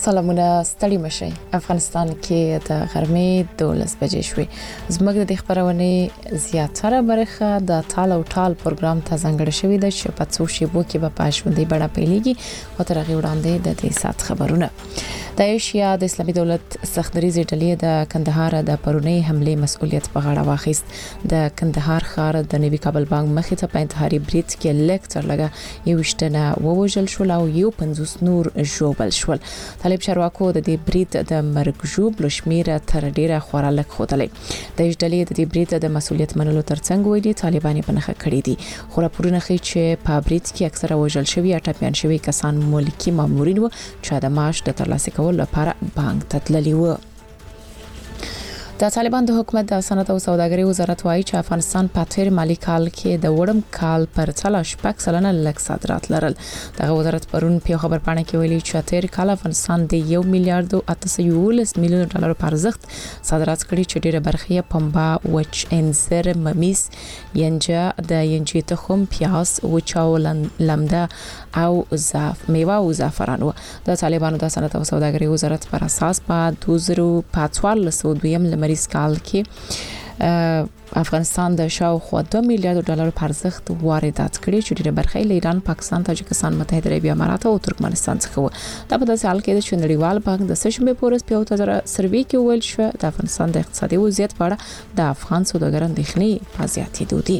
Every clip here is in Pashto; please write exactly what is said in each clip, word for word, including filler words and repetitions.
سلامونه ستړي مشي افغانستان کې د غرمې دولس بجې شوې زموږ د خبرونه زیاتره برخه د ټال او ټال پروګرام ته ځانګړې شوې ده چې په څو شیبو کې به پښوندې بڑا پیلېږي او تر هغه وړاندې د دې سات خبرونه د ایشیا د اسلامي دولت سختدریزي ډلې د کندهار د پرونی حمله مسؤلیت په غاړه واخیست د کندهار ښار د نوي کابل بانک مخې ته په انتحاري بریټ کې لیکچر لګا یو شتنه ووجل شو او یو پنځوس نور جوبل شول طالب چارواکو د دې بریټ د مرګ جوب لشمیره تر ډیره خورالک خودلې د ډلې د دې بریټ د مسؤلیت منلو ترڅنګ ویلي طالبان په نخښه کړی دي خو راپورونه ښیي چې په بریټ کې اکثره وژل شوی اټاپیان شوی کسان ملکی مامورین و چې د معاش د ترلاسه کولو لپاره بانک ته تللي و د طالبان د حکومت د صنعت او سوداګرۍ وزارت وايي چې افغانستان په تیر مالی کال کې د وړم کال پر څلا شپږ سلنه لږ صادرات لرل دغه وزارت پرون په خبر پاڼه کې ویلي چې تیر کال افغانستان د یو میلیارډ او اته سوه یوولس میلیون ډالر په ارزښت صادرات کړي چې ډیره برخه یې پنبه وچ انځر ممیز ینجه د ینجې تخم پیاز وچاو لمده او زعف میوه او زعفران و د طالبانو د صنعت او سوداګرۍ وزارت پر اساس په دوه زره پنځه دویم مریض کال کې افغانستان د شاوخوا دوه میلیارډ ډالر په ارزښت واردات کړي چې ډېر برخه یې ایران، پاکستان، تاجکستان، متحده عربي امارات او ترکمنستان څخه و دا په داسې حال کې چې نړیوال بانک د سشنبه پورس په اوته زره سروي کې ویل شو د افغانستان د اقتصادي وضعیت په اړه د افغان سوداګرانو اندېښنې په زیاتېدو دي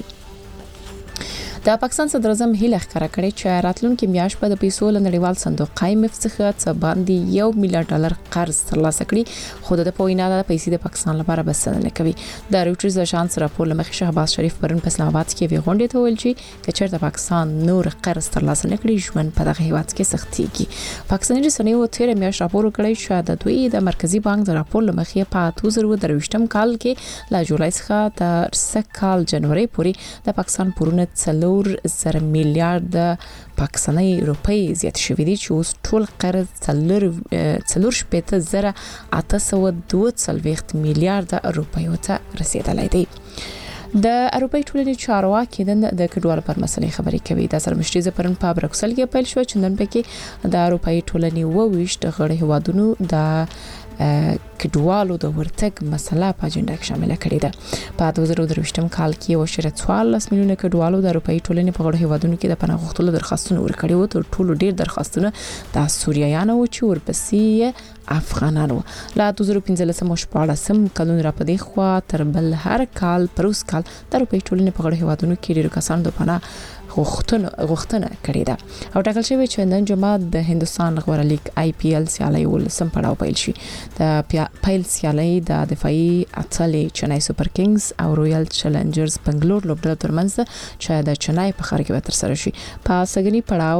د پاکستان صدر اعظم هیله ښکاره کړې چې راتلونکي میاشت په د پیسو له نړیوال صندوق ایم اف څخه څه باندې یو میلیارډ ډالر قرض ترلاسه کړي خو د پوینه د پیسې د پاکستان لپاره بسنه نه کوي د رویټرز اژانس راپور لمخې شهباز شریف پرون په اسلام آباد کې وی غونډه ته ویل چې کچېرته پاکستان نور قرض ترلاسه نه کړي ژوند په دغه هیواد کې سختيږي پاکستاني رسنیو تیر میاشت راپور کړی چې د دوی د مرکزی بانک د راپور لمخې په دوه زره درویشتم کال کې لا جولای څخه تر سږ کال جنوري پورې د پاکستان پورونه څلور زر میلیارډ پاکستاني روپۍ زیات شوې دي چې اوس ټول قرض څلور څلور شپږ زره اته سوه دوه څلوېښت میلیارډ روپۍ ته رسیدلای دي د اروپای ټولنې چارواکي د کډوالو پر مسلې خبرې کوي د سرمشتي زپرن په برکسل کې پیل شو چې نن پکې د اروپای ټولنې وويشت غړي هوادونو د کډوالو د ورتګ مسله په اجنډا کې شامل کړې ده په دوه زره درویشتم کال کې وشره څوارلس میلیونه کډوالو د اروپای ټولنې په غړو هیوادونو کې د پناه غوښتلو درخواستونه ورکړي وو تر ټولو ډیر درخواستونه د سوریایانو چې ورپسې افغانانو لا دوه زره پنځلسم او شپاړسم کلون را پدې خوا تر بل هر کال پروس کال د اروپای ټولنې په غړو هیوادونو کې ډیر کسان د پناه غوښتنه غوښتنه کړې ده او ټاکل شوی چې نن جمعه د هندستان غوړه لیگ آی پی ایل سیالي ولسم پړاو پیل شي د پیل سیالي د دفاعي اتلې چنای سوپر کینګز او رویال چیلنجرز بنگلور لوبډله ترمنځ چې د چنای په خار کې تر سره شي په سګنی پړاو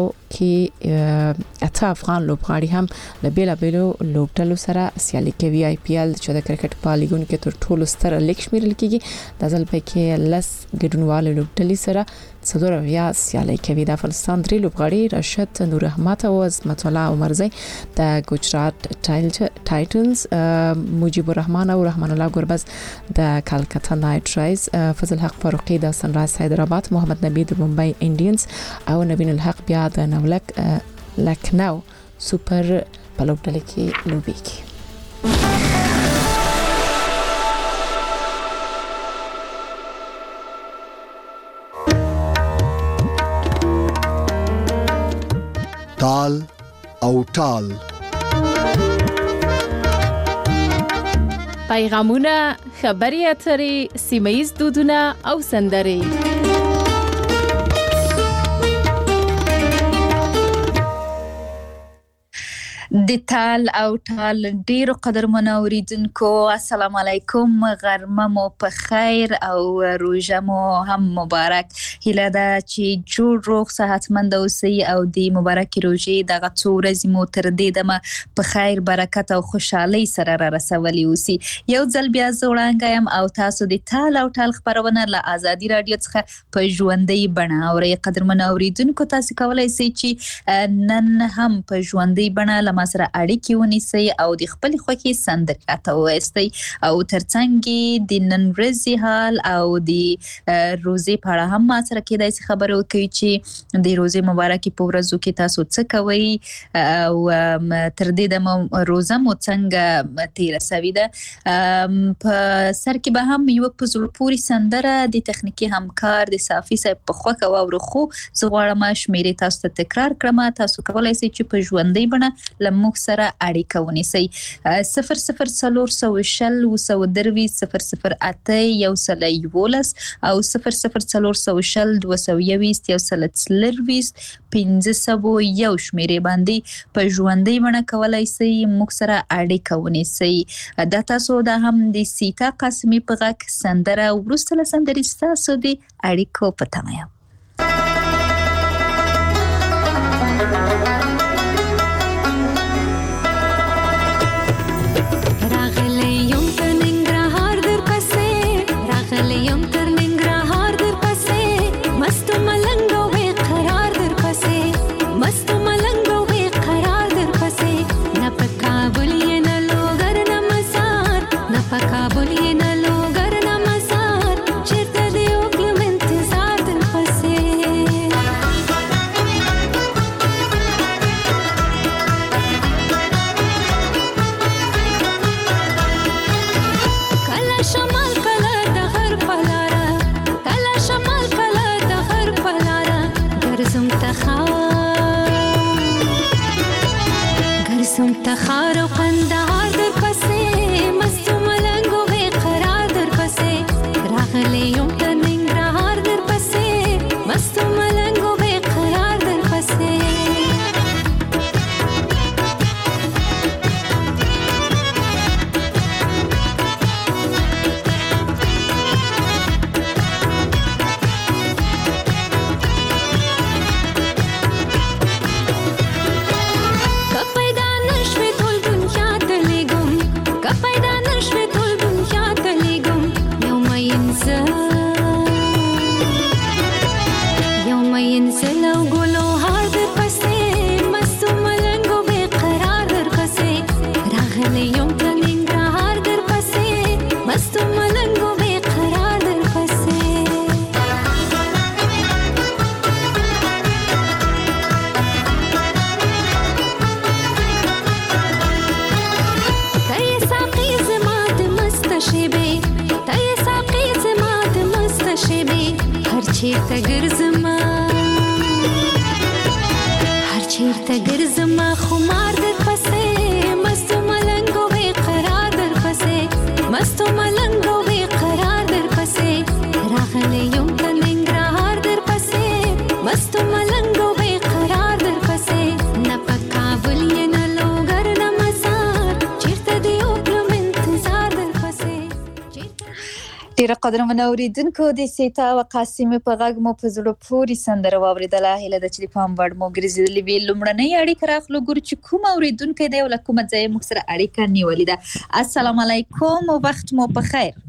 کې اته افغان لوبغاړي هم د بیلا بیلو لوبډلو سره سیالي کوي آی پی ایل چې د کرکټ په لیګونو کې تر ټولو ستر لیګ شمیرل کیږي د ځل په کې لس ګډونوال لوبډلې سره صدور یا سیالي کوي د افغانستان درې لوبغاړي راشد نور احمد او عظمت الله عمرزی د ګجرات ټایټنز مجيب الرحمن او رحمان الله ګربز د کلکتا نایټ رایز فضل حق فاروقی د سن رایز حیدرآباد محمد نبی د ممبئی انډینز او نبین الحق بیا د نولک لکنو سوپر په لوبډله کې لوبي کوي ټال او ټال پیغامونه خبري اترې سیمایي دودونه او سندري د ټال او ټال ډیرو قدرمنو اوریدونکو السلام علیکم غرمه مو په خیر او روزه مو هم مبارک هیله ده چې جوړ روغ صحتمند اوسئ او د مبارک روزي دغه څو ورځې مو تر دې دمه په خیر برکت او خوشحالي سره را رسولي اوسئ یو ځل بیا زوړانګ یم او تاسو د ټال او ټال خبرونه له آزادي رادیو څخه په ژوندۍ بڼه اورئ قدرمنو اوریدونکو تاسو کولای شئ چې نن هم په ژوندۍ بڼه له ما سره اړیکې ونیسئ او د خپل خوښي سندرې راته ووایستئ او ترڅنګ د نن ورځې حال او د روزي په اړه هم ما سره کېدای شي خبرې وکړي چې د روزي مبارکي په ورځو کې تاسو څه کوئ او تر دې د روزه مو څنګه تیر سوي ده. په سر کې به هم یو په زړه پورې سندره د تخنیکی همکار د صافي صاحب په خوښه واورو، خو زه غواړم شمیرې تاسو ته تکرار کړم. تاسو کولای شئ چې په ژوندۍ بڼه له موږ سره اړیکه ونیسئ. صفر صفر څلور سوه شل اووه سوه درویشت صفر صفر اته یو سل یولس او صفر صفر څلور سوه شل دوه سوه یوویشت یو سل څلرویشت پنځه سوه یو شمیرې باندې په ژوندۍ بڼه کولای شئ موږ سره اړیکه ونیسئ. دا تاسو دا هم د سیتا قاسمي په غږ سندره وروسته له سندرې ستاسو د اړیکو په تمه یم. راغلی یم تر ننګرهار در پسې، راغلی یم تر ننګرهار در پسې، مست ملنګ او بې قرار در پسې، مست ملنګ او بې قرار در پسې، نه په کابل یې نه لوګر نه مزار، نه په کابل یې نه لوګر نه مزار، چېرته دې وکړم انتظار در پسې. کله شمال کله د غرب په لاره، کله شمال کله د غرب په لاره، ګرځم تخار ګرځم تخار او قندهار در پسې، مست ملنګ او بې قرار در پسې، راغلی یم تر ننګرهار در پسې، مست ملنګ او بې قرار در پسې. که پیدا نشوې ټول دنیا ته لېږم، که پیدا نشوې ټول دنیا ته لېږم، یو مین زه یو مین زه له ګلو هار در پسې، مست ملنګ او بې قرار در پسې، راغلی یم تر ننګرهار در پسې، مست ملنګ او بې قرار در پسې. ته یې ساقي زما د مسته شېبې، ته یې ساقي زما د مسته شېبې، هر چېرته ګرځمه هر چېرته ګرځمه خمار در پسې، مست ملنګ او بې قرار در پسې، مست ملنګ او بې قرار در پسې، راغلی یم تر ننګرهار در پسې، مست ملنګ او بې قرار در پسې، نه په کابل یې نه لوګر نه مزار، چېرته دې وکړم انتظار در پسې، چېرته. ډیره قدرمنه اوریدونکو، د سیتا او قاسمي په غږ مو په زړه پورې سندره واورېدله. هیله ده چې د پام وړ مو ګرځېدلې وي. لومړنۍ اړیکه راخلو، ګورو چې کوم اوریدونکی دی او له کومه ځایه موږ سره اړیکه نیولې ده. السلام علیکم او وخت مو په خیر.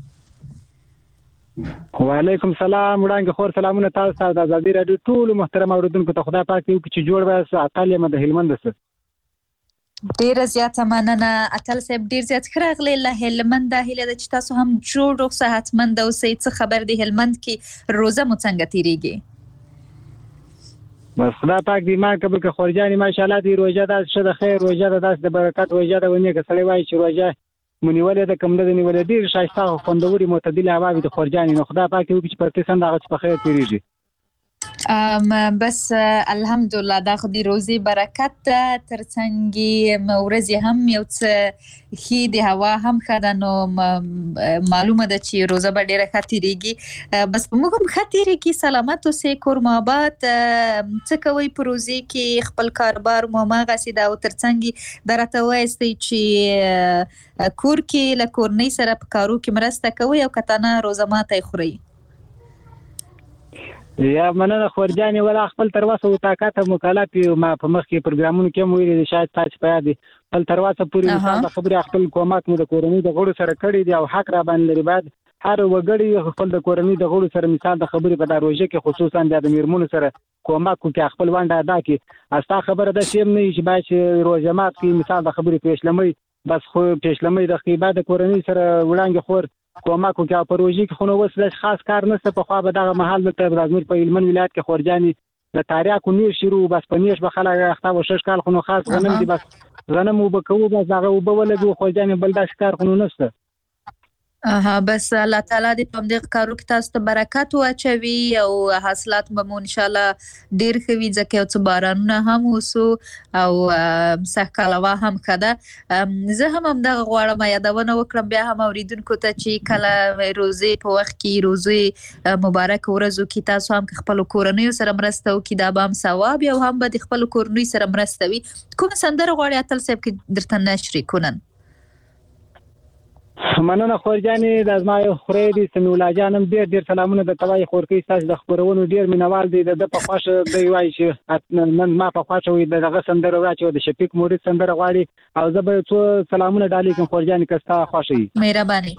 وعلیکم سلام وړاندې خور سلامونه تاسو ته د ازادي راډیو ټولو محترم اوریدونکو ته. خدای پاک دې وکړي چې جوړ وایاست. اتل یم د هلمند څخه. ډیره زیاته مننه اتل صاحب، ډیر زیات ښه راغلی له هلمنده. هیله ده چې تاسو هم جوړ روغ صحتمند اوسئ. څه خبر دی هلمند کې روزه مو څنګه تیریږي؟ بس خدای پاک دې ما قبول کړي خورجانې، ماشاءالله دې روژه داسې ښه ده، خیر روژه ده، داسې د برکت روژه ده. ونې که سړی وایي چې روژه مو نیولې ده، کوم نه ده نیولې، ډېر ښایسته او خوندورې معتدلې هوا وي د خورجانې. نو خدای پاک دې وکړي چې په قسم د هغه څه په خیر تېرېږي. بس الحمدلله دا خو د روزي برکت ده، ترڅنګ ورځې هم یو څه ښې د هوا هم ښه ده، نو معلومه ده چې روزه به ډېره ښه تېرېږي. بس په موږ هم ښه تېرېږي، سلامت اوسئ، کور مو آباد. څه کوئ په روزي کې؟ خپل کاروبار مو هماغسې ده او ترڅنګ دا راته ووایستئ چې کور کې له کورنۍ سره په کارو کې مرسته کوئ او که نه روزه ماتی خورئ؟ یا مننه خورجانې، ولا خپل تر اوسه وطاقت او مکالات ما په مخکې پروګرامونو کې هم ویلي دي، شاید تاسو په یاد دي. خپل تر اوسه پورې مثال خبرې خپل کومک مو د کورنۍ د غړو سره کړی دی او حق را باندې لري. باید هر وګړي خپل د کورنۍ د غړو سره مثال د خبرې په دا روژه کې خصوصا د میرمنو سره کومک کې خپل ونده ادا کړي استا خبره ده چې نه چې باید چې روزه مات کې مثال د خبرې پېښلمې بس خو پېښلمې د خیبه د کورنۍ سره وړاندې خور کومک کې پروژې کې خو نو وسله خاص کار نشته په خو به دغه محل ته لازم په هلمند ولایت کې خورجاني د تاریخ کو نیر شروع بس پنیش به خلک اخته و شش کال خو نو خاص غنم دي بس غنم وبکو بس هغه وبولګو خورجاني بل داس کار خو نو نشته اها بس الله تعالی دې په دې کارو کې تاسو ته برکت واچوي او حاصلات به مو ان شاء الله ډیر خوي ځکه او څه بارانونه هم وسو او سهکلوا هم کده زه هم هم دغه غواړم یادونه وکړم بیا هم اوریدونکو ته چې کله روزي په وخت کې روزي مبارک ورځو کې تاسو هم خپل کورنۍ سره مرسته وکړئ دا به هم ثواب او هم به خپل کورنۍ سره مرسته وي کوم سندره غواړي اتل صاحب کې درته نشري کونن مننه خورجاني د ازما یو خوري دي سمي الله جانم ډیر ډیر سلامونه د توای خورکی تاسو د خبرونو ډیر مینوال دي د په خواشه دی وای چې نن ما په خواشه وي دغه سندره راچو د شفیق مورید سندره غواړي او زه به څو سلامونه ډالې کوم خورجاني کستا خوشي مهرباني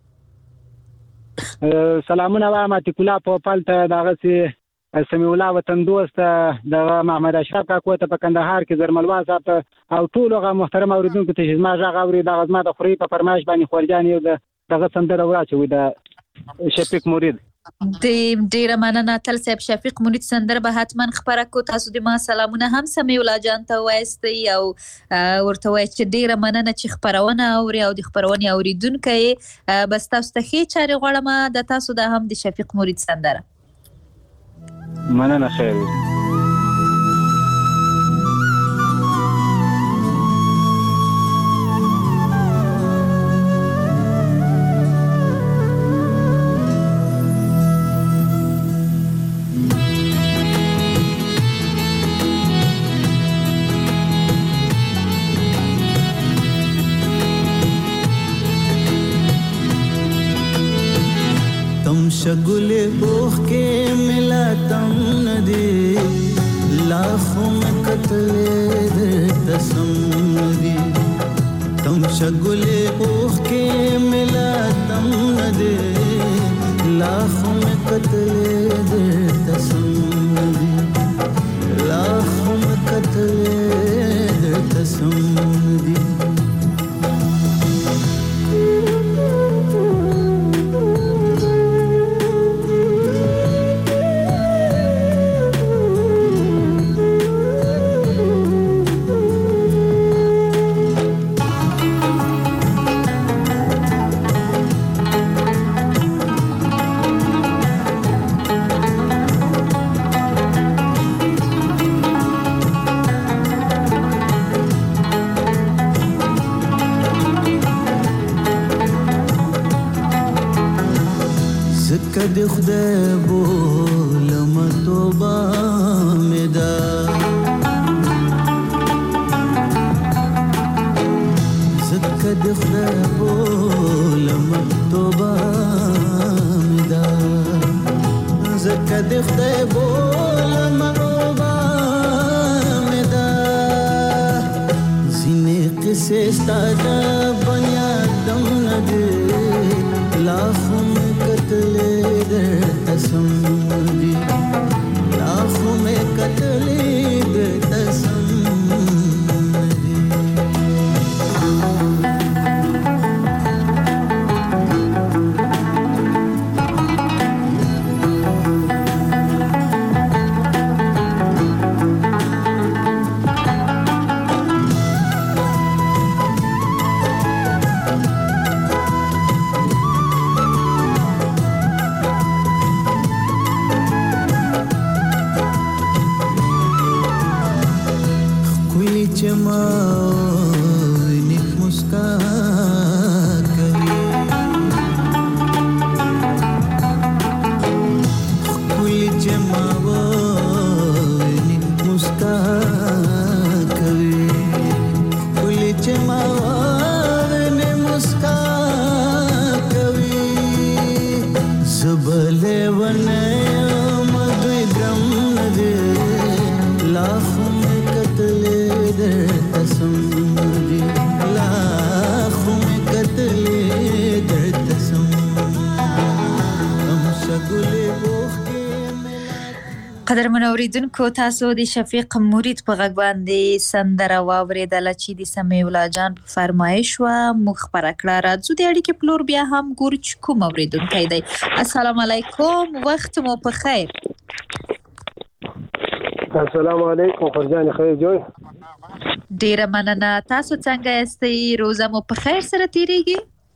سلامونه وایم اتکولا په پالته دغه سي سمي الله وطن دوست د محمد اشرف کاکو ته په کندهار کې زرملوا صاحب او ټول هغه محترم اوریدونکو ته چې ما ژغ اوري د غزما د خوري په فرمایش باندې خورجاني د دغه سندره وراچوي د شفیق مورید د ډیر مننه تل صاحب شفیق مورید سندره به حتما خبره کو تاسو د ما سلامونه هم سمي الله جان ته وایستي او ورته وای چې ډیر مننه چې خبرونه اوري او د خبرونه اوریدونکو بس تاسو ته هیڅ چاري غواړم د تاسو د هم د شفیق مورید سندره مننه خیر शगुले ओख के मिला तम न दे लाखों में कतले दे तसम दी तम शगुले ओख के मिला तम न दे लाखों में कतले दे तसम दी लाखों में कतले दे तसम दी کد خدای بولم توبه مدا زکد خدای بولم توبه مدا زکد خدای بولم توبه مدا زینه قصه ستاد بنیادم نده لاخم कतले दे तसम दी लाखों में कतले दे तसम दी some قدرمن اوریدونکو تاسو د شفیق مرید په غږ باندې سندره واوریدله چې د سمیع الله جان په فرمایش وه. موږ خپره کړه. راځو د اړیکې په لور بیا هم ګورو چې کوم اوریدونکی دی. السلام علیکم، وخت مو په خیر. السلام علیکم خورجان خیر جوړ. ډیره مننه. تاسو څنګه یاستئ؟ روزه مو په خیر سره تیریږي؟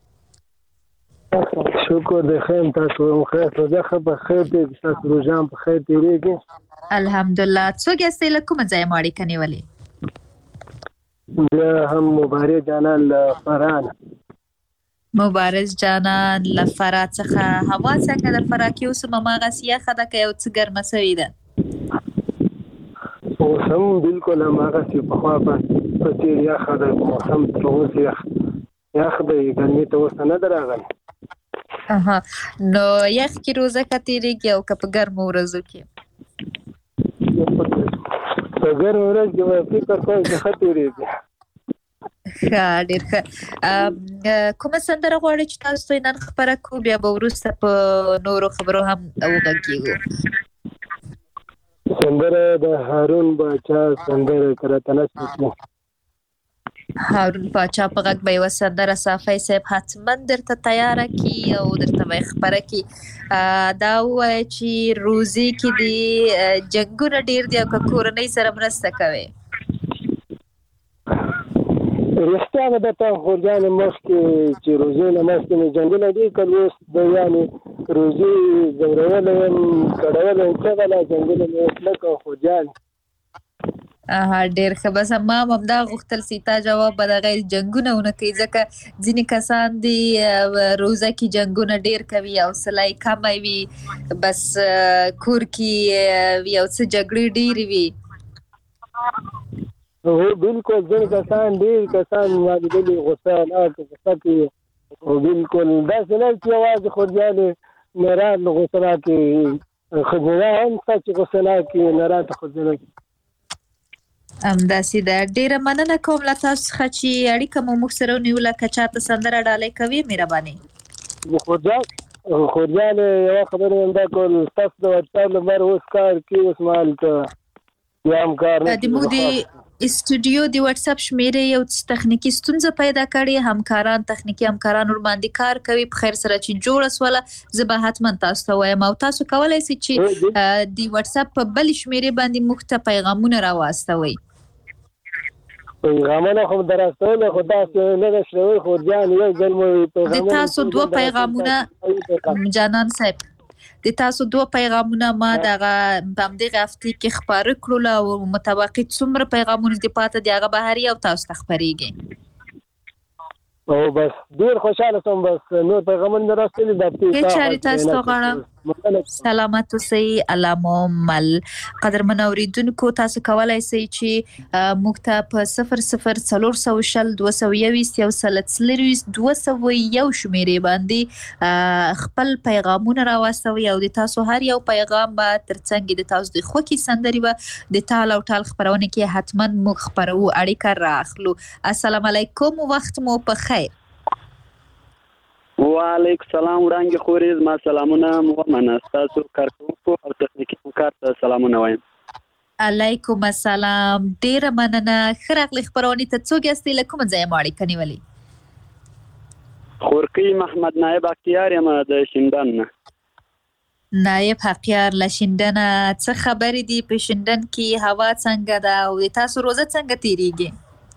شکر د خیر. تاسو هم خیر روزه خو په خیر دی. تاسو روزه هم په خیر تیریږي؟ الحمدلله. څوک یاستئ؟ له کومه ځایه مو اړیکه نیولې؟ زه هم مبارز جانان له فراه. مبارز جانان له فراه څخه. هوا څنګه د فراه کې اوس هماغسې یخه ده که یو څه ګرمه سوې ده؟ اوس هم بلکل هماغسې پخوا په څېر یخه ده. موسم تر اوسه یخ یخ دی. ګرمي ته اوس نه ده راغلی. اها، نو یخ کې روزه که تیریږي او که په ګرمو ورځو کې؟ په ګرمو ورځ کې به فکر کوم چې ښه تیریږي. ښه، ډېر ښه. کومه سندره غواړئ چې تاسو ته نن خپره کړو؟ بیا به وروسته په نورو خبرو هم وغږېږو. سندره د هارون باچا سندره که راته نصب کړي. هارون باچا په غږ به یوه سندره صافی صاحب حتما درته تیاره کړي او درته به یې خپره کړي. دا ووایه چې روزې کې دې جنګونه ډېر دي او که کورنۍ سره مرسته کوې؟ رښتیا به درته خورجانې مخکې چې روزې نه مخکې مې جنګونه ډېر کړل. اوس به یعنې روزې ځورولی یم، کړولی یم، څه بلا جنګونه مې اوس نه کوم خورجانې. اها، ډېر ښه. بس ما هم همدا غوښتل چې تا جواب به دغه جنګونه ونه کوي، ځکه ځینې کسان دي روزه کې جنګونه ډېر کوي، حوصله یې کمه وي، بس کور کې یو څه جګړې ډېرې وي. هو بلکل ځینې کسان ډېر کسان ما لیدلي غوسه غوسه کوي. او بلکل داسې نه چې یوازې خورجانې نران غوسه نه کوي، ښځینه هم شته چې غوسه نه کوي، نران ته ښځینه کوي. همداسې ده. ډېره مننه کوم له تاسو څخه چې اړیکه مو موږ سره ونیوله. که چاته سندره ډالۍ کوي مهرباني. خورجان خورجانې یوه خبره مې همدا کول، ستاسو د وټساپ نمبر اوس کار کوي؟ اوس مهالته یا هم کار نه کوي؟ د موږ د استودیو د وټساپ شمیرې یو څه تخنیکي ستونزه پیدا کړې. همکاران تخنیکي همکاران ورباندې کار کوي. په خیر سره چې جوړه سوله زه به حتما تاسو ته وایم، او تاسو کولی شئ چې د وټساپ په بلې شمیرې باندې موږ ته پیغامونه راواستوئ. پیغامونه خو در استولی خو داسې نه ده شروي خورجان. یو ځل مو پیغامونه د تاسو دوه پیغامونه جانان صاحب د تاسو دوه پیغامونه ما دغه په همدغه هفتې کې خپاره کړل او متوقع څومره پیغامونه دې پاته دي هغه بهري او تاسو ته خپرېږي. او بس ډېر خوشحاله شوم. بس نور پیغامونه نه راستلي د هېڅ چارې تاسو ته غواړم. سلامت اوسئ. الله مو مل. قدرمن اورېدونکو تاسو کولی شئ چې موږ ته په صفر صفر څلور سوه شل دوه سوه یوویشت یو سل څلرویشت دوه سوه یو شمېرې باندې خپل پیغامونه راواستوئ او د تاسو هر یو پیغام به تر څنګ د تاسو د خوښې سندرې به د ټال او ټال خپرونه کې حتما موږ خپروو. اړیکه رااخلو. السلام علیکم، وخت مو په خیر. وعلیکم سلام وړانګې خورې، زما سلامونه ومنه. ستاسو کارکوونکو او تخنیکي همکار ته سلامونه وایم. علیکم السلام. ډېره مننه. ښه راغلئ خپرونې ته. څوک یاستئ؟ له کومه ځایه مو اړیکه نیولې؟ خورکۍ محمد نایب اختیار یم د شینډن نه. نایب حقیار له شینډنه. څه خبرې دي په شینډن کې؟ هوا څنګه ده او د تاسو روزه څنګه تیریږي؟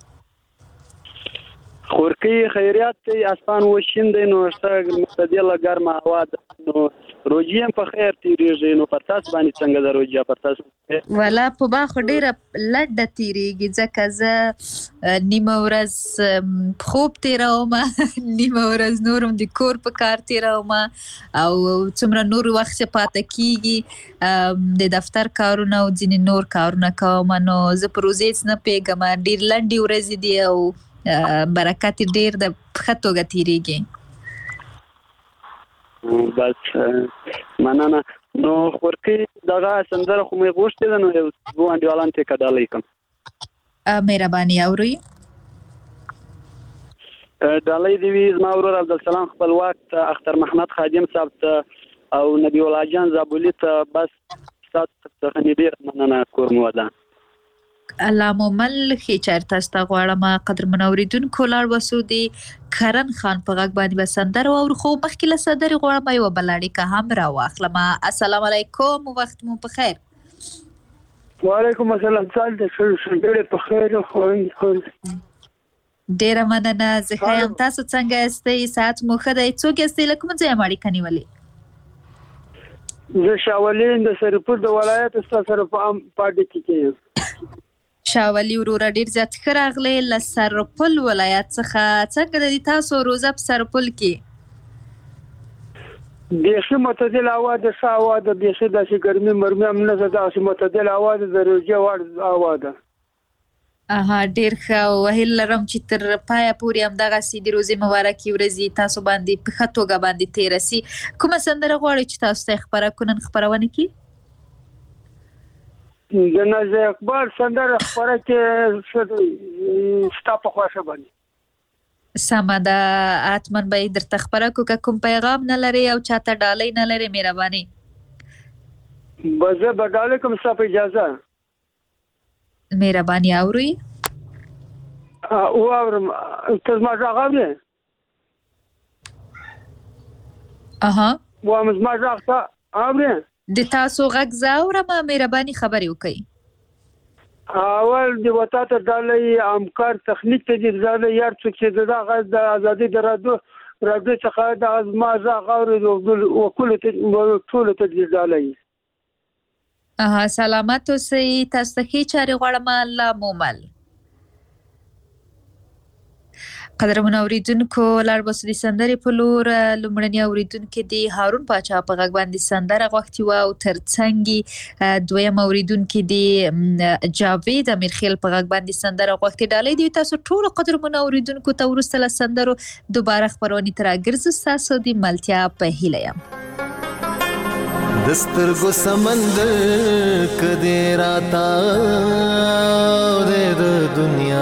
خورکۍ خیریات دی. اسمان وشین دی نو ښه معتدله ګرمه هوا ده، نو روژې هم په خیر تیریږي. نو پر تاسو باندې څنګه ده روژه؟ پر تاسو والا په ما خو ډېره لنډه تیریږي، ځکه زه نیمه ورځ خوب تیروم، نیمه ورځ نور هم د کور په کار تیروم او څومره نور وخت چې پاته کیږي د دفتر کارونه او ځینې نور کارونه کوم. نو زه په روزې هېڅ نه پوهېږم. ډېر لنډې ورځې دي او برکت ډېر د ښه توګه تیریږي. بس مننه. نو خورکۍ دغه سندره خو مې غوښتې ده، نو یو دوه انډیوالانو ته یې که ډالۍ کړم. مهرباني. اورئ؟ ډالۍ دې وي زما ورور عبدالسلام خپلواک ته، اختر محمد خادم صاحب ته او نبی الله جان زابلي ته، بس تاسو څخه ډیر مننه کوم ودا الله مومل خې چارته ستا غواړم قدر منوریدونکو لاړ وسو دی کرن خان په غږ باندې بسندر او خو مخکې له صدر غواړم یو بلاړی که هم را واخلم. السلام علیکم وخت مو په خیر. وعلیکم السلام سال د شډړې په خیر خو ډیر مننه زه ښیم تاسو څنګه یاستئ ساعت مو ښه دی څوک یاستئ له کوم ځایه ماړی کنیولې زه شاولین د سرپور د ولایت ستا سره په ام پاډې کې یم شاولی وروره ډیر زیات ښه راغلی له سرپل ولایت څخه څنګه د تاسو روزه په سرپل کې بیخي معتدل هوا ده ښه هوا ده بیخي داسې ګرمي مرمي هم نه ده داسې معتدل هوا ده د روژې وړ هوا ده اها ډیر ښه وهیل لرم چې تر پایه پورې همدغسې د روژې مبارکې ورځې تاسو باندې په ښه توګه باندې تېره سي. کومه سندره غواړئ چې تاسو ته یې خپره کړو نن خپرونه کې؟ جنازه اکبر سندره خپره کې ستا په خوښه باندې سمه ده حتما به یې درته خپره کړو که کوم پیغام نه لرې او چاته ډالۍ نه لرې مهرباني به زه به ډالۍ کوم ستا په اجازه مهرباني اورئ واورم ته زما غږ اورې اها وایم زما غږ ته اورې د تاسو غږ زه اورم مهرباني خبرې وکړئ. اول د وطن ته ډالۍ همکار تخنیک ته دې ډالۍ یار څوک چې د غږ د ازادي د رادیو رادیو څخه د زما غږ اوري او ټولو ته ټولو ته دې ډالۍ اها سلامت اوسئ تاسو ته ښې چارې غواړم الله مومل. قدرمن اوریدونکو لاړ باسو د سندرې په لور لومړني اوریدونکي د هارون پاچا په غږ باندې سندره غوښتې وه او ترڅنګ دویم اوریدونکي د جاوید امیرخیل په غږ باندې سندره غوښتې. ډالۍ دی تاسو ټولو قدرمن اوریدونکو ته وروسته له سندرو دوباره خپرونې ته راګرځو ستاسو د ملتیا په هیله یم. د سترګو سمندر کدی راتا د دنیا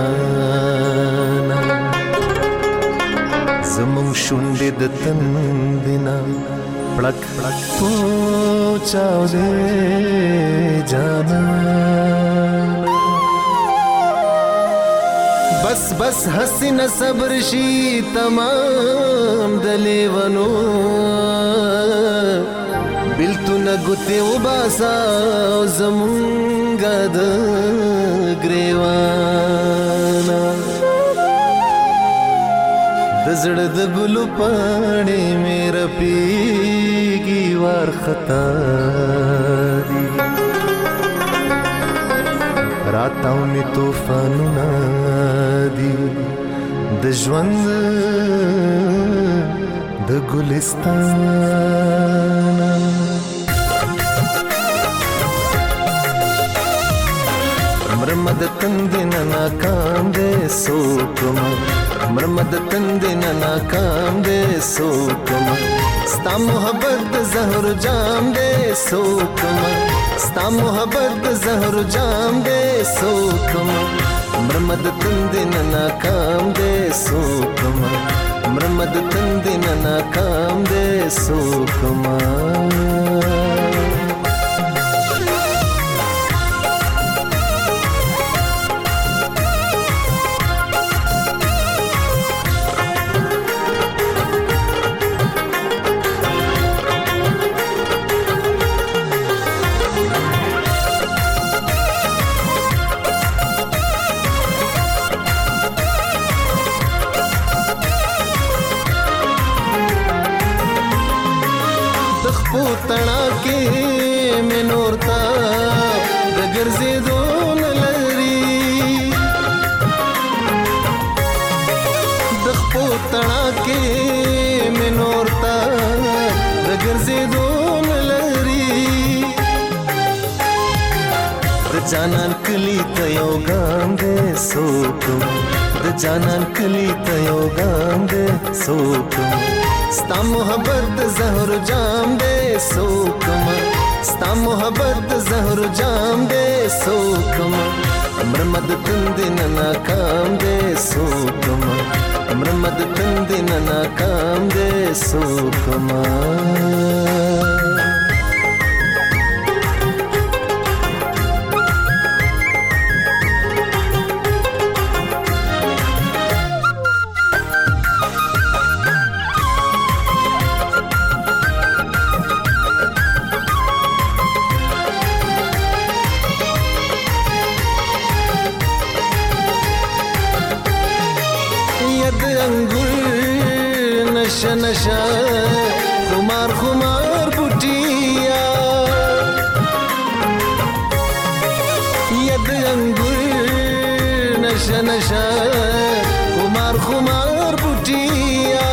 زمون شونډې د تندینا پړک پړک پوچاو دې جانا بس بس حسین صبر شي تمام دلیونو بلتونه ګوتې وباسا زمونږه د ګریوانا د زړه د ګلو پاڼې مې رپېږي وارخطا دي راتاو مې طوفانونه دي د ژوند د ګلستان مرمد تندنا ناکام دے سوکما مرمد تندنا ناکام دے سوکما ستا محبت زہر جام دے سوکما ستا محبت زہر جام دے سوکما مرمد تندنا ناکام دے سوکما مرمد تندنا ناکام دے سوکما تنا کې منورتا د ګرځېدو نه لري د خپو تنا کې منورتا د ګرځېدو نه لري د جانان کلی ته یو ګام دې سوکم د جانان کلی ته یو ګام دې سوکم ستا محبت زهر جام دے سوکما ستا محبت زهر جام دے سوکما مرمد تندن ناکام دے سوکما مرمد تندن ناکام دے سوکما انګور نشه نشه خمار خمار بوټیا ید انګور نشه نشه خمار خمار بوټیا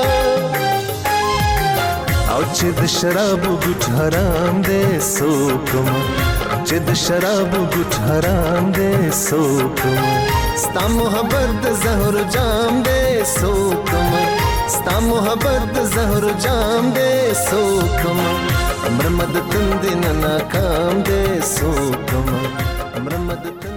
او چې د شراب ګټ حرام دې سوکم چې د شراب ګټ حرام دې سوکم ستا محبت د زهر جام دې سوکم ستا محبت د زهر جام دې سوکم امر مد تند نه ناکام دې سوکم امر مد تند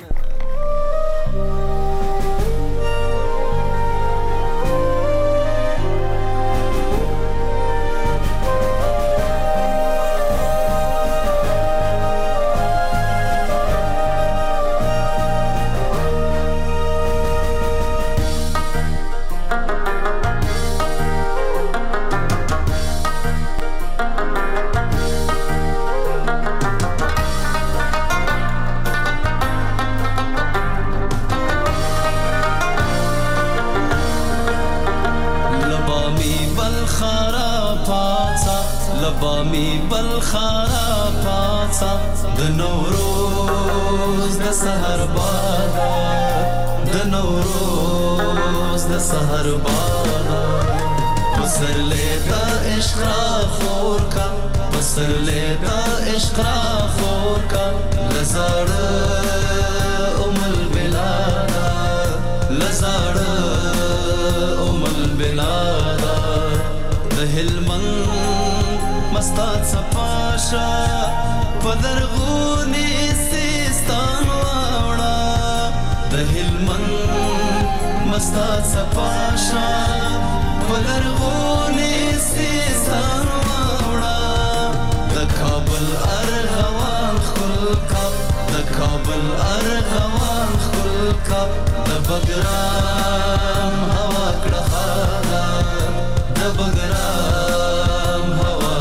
لبامي بالخرافات د نوروز د سحر بادا د نوروز د سحر بادا پسرلی د عشق را خور کا پسرلی د عشق را خور کا لزړ ام البلادا لزړ ام البلادا د هلمند مستات صفاشا پدرغونی سیستان واوڑا د هلمند مستات صفاشا پدرغونی سیستان واوڑا د کابل ارغوان خلکا د کابل ارغوان خلکا د بګرام هوا کړه خالا د بګرام هوا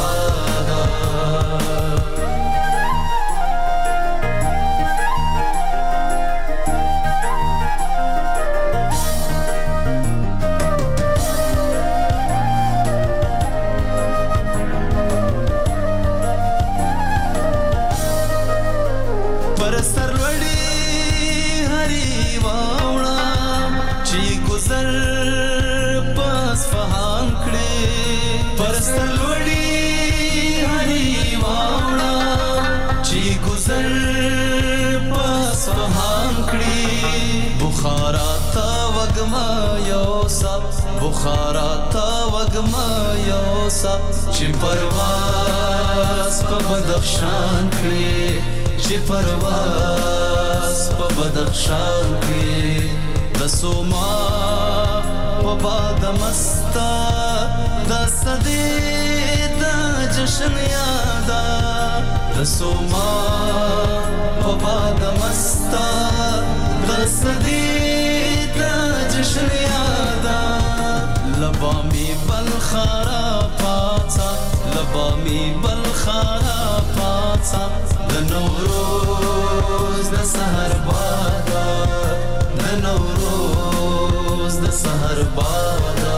بخارا تا وگما یوسا چی پرواز پا بدخشان کلی چی پرواز پا بدخشان کلی دسو ما پا باد مستا دا صدی دا جشن یادا دسو ما پا باد مستا دا صدی دا جشن یادا لبامی بالخرافات لبامی بالخرافات د نوروز د سحر بادا د نوروز د سحر بادا